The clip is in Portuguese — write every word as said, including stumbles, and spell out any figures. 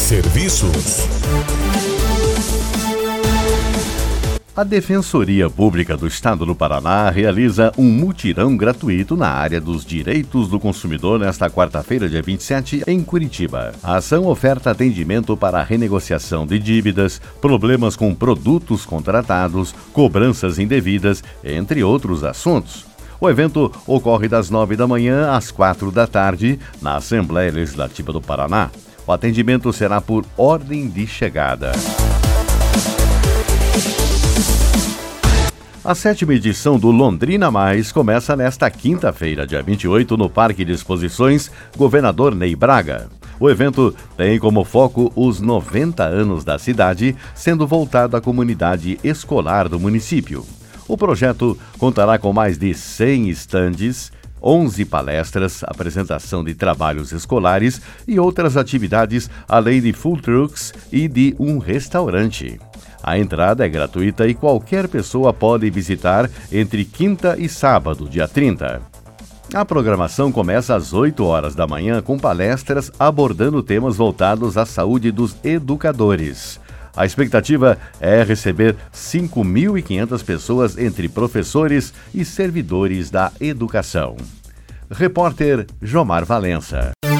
Serviços. A Defensoria Pública do Estado do Paraná realiza um mutirão gratuito na área dos direitos do consumidor nesta quarta-feira, dia vinte e sete, em Curitiba. A ação oferta atendimento para a renegociação de dívidas, problemas com produtos contratados, cobranças indevidas, entre outros assuntos. O evento ocorre das nove da manhã às quatro da tarde, na Assembleia Legislativa do Paraná. O atendimento será por ordem de chegada. A sétima edição do Londrina Mais começa nesta quinta-feira, dia vinte e oito, no Parque de Exposições Governador Ney Braga. O evento tem como foco os noventa anos da cidade, sendo voltado à comunidade escolar do município. O projeto contará com mais de cem estandes, onze palestras, apresentação de trabalhos escolares e outras atividades, além de food trucks e de um restaurante. A entrada é gratuita e qualquer pessoa pode visitar entre quinta e sábado, dia trinta. A programação começa às oito horas da manhã com palestras abordando temas voltados à saúde dos educadores. A expectativa é receber cinco mil e quinhentas pessoas entre professores e servidores da educação. Repórter Jomar Valença.